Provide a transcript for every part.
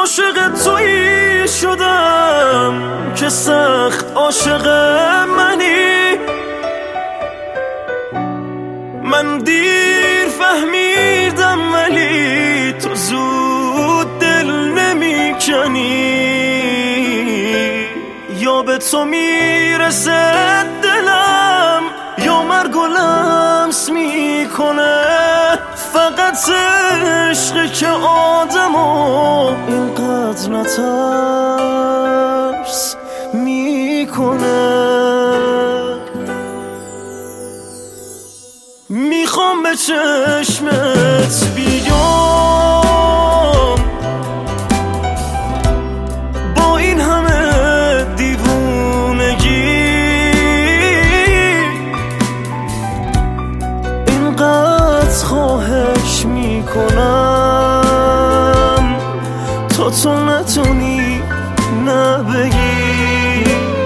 عاشق تویی شدم که سخت عاشق منی. من دیر فهمیدم ولی تو زود دل نمی کنی. یا به تو میرسه دلم یا مرگ و لمس میکنه. فقط عشقی که آدمو اینقدر نترس میکنه. میخوام به چشمت بیام با این همه دیوونگی. اینقدر خواهش میکنم تا تو نتونی نبگی.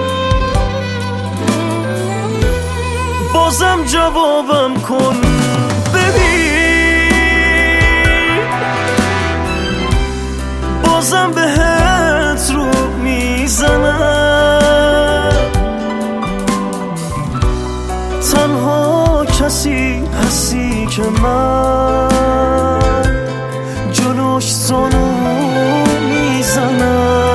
بازم جوابم کن ببین، بازم بهت رو میزنم. تنها کسی هستی که من جلوش زانو میزنم.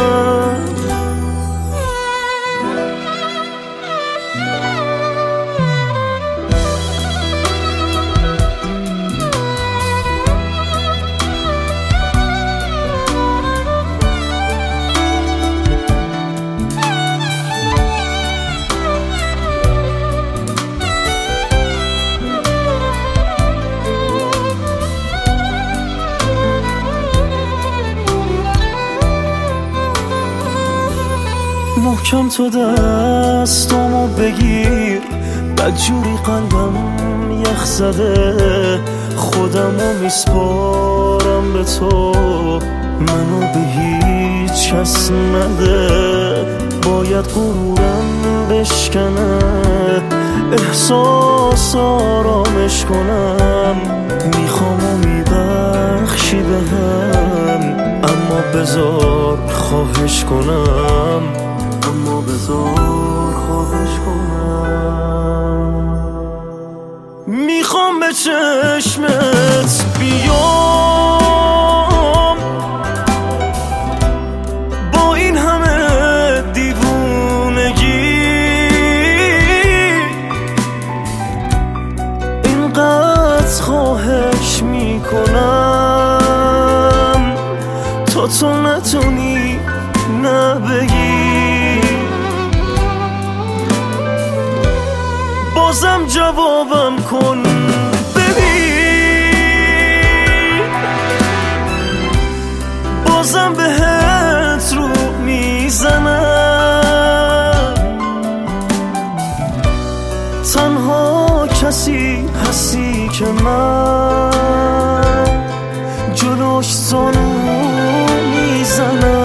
محکم تو دستامو بگیر، بدجوری قلبم یخ زده. خودمو میسپارم به تو، منو به هیچ کس نده. باید غرورم بشکنه، احساس آرامش کنم. میخوام و میبخشی بهم، اما بذار خواهش کنم. اما بذار خواهش کنم. میخوام به چشمت بیام با این همه دیوونگی. اینقدر خواهش میکنم تا تو نتونی نبگی. بازم جوابم کن ببین، بازم بهت رو میزنم. تنها کسی هستی که من جلوش زانو میزنم.